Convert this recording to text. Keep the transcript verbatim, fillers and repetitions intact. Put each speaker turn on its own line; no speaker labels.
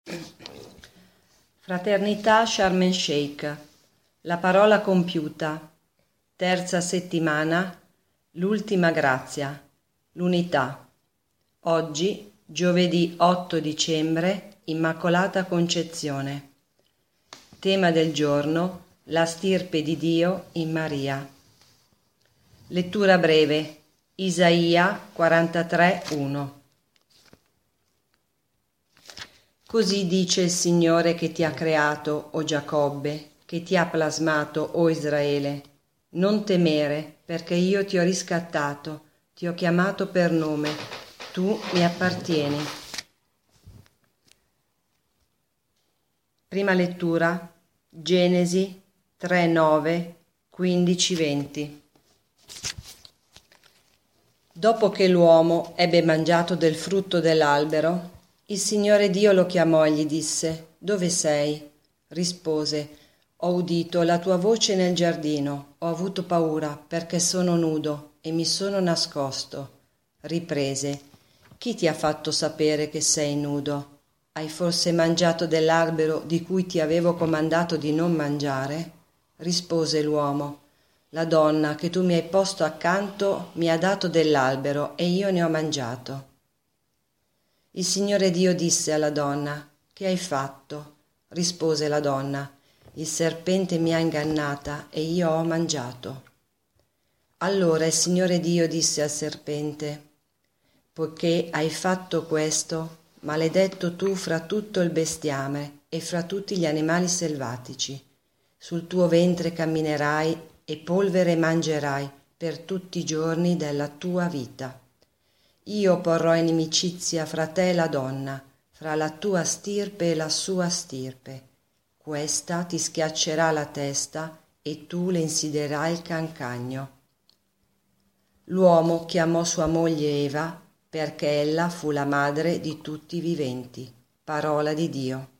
Fraternità Sharm el Sheikh, la parola compiuta, terza settimana, l'ultima grazia, l'unità. Oggi, giovedì otto dicembre, Immacolata Concezione. Tema del giorno, la stirpe di Dio in Maria. Lettura breve, Isaia quarantatré uno. Così dice il Signore che ti ha creato, o Giacobbe, che ti ha plasmato, o Israele. Non temere, perché io ti ho riscattato, ti ho chiamato per nome, tu mi appartieni. Prima lettura, Genesi tre nove, quindici venti. Dopo che l'uomo ebbe mangiato del frutto dell'albero, il Signore Dio lo chiamò e gli disse: «Dove sei?» Rispose: «Ho udito la tua voce nel giardino, ho avuto paura perché sono nudo e mi sono nascosto». Riprese: «Chi ti ha fatto sapere che sei nudo? Hai forse mangiato dell'albero di cui ti avevo comandato di non mangiare?» Rispose l'uomo: «La donna che tu mi hai posto accanto mi ha dato dell'albero e io ne ho mangiato». Il Signore Dio disse alla donna: «Che hai fatto?» Rispose la donna: «Il serpente mi ha ingannata e io ho mangiato». Allora il Signore Dio disse al serpente: «Poiché hai fatto questo, maledetto tu fra tutto il bestiame e fra tutti gli animali selvatici. Sul tuo ventre camminerai e polvere mangerai per tutti i giorni della tua vita. Io porrò inimicizia fra te e la donna, fra la tua stirpe e la sua stirpe. Questa ti schiaccerà la testa e tu le insiderai il calcagno». L'uomo chiamò sua moglie Eva perché ella fu la madre di tutti i viventi. Parola di Dio.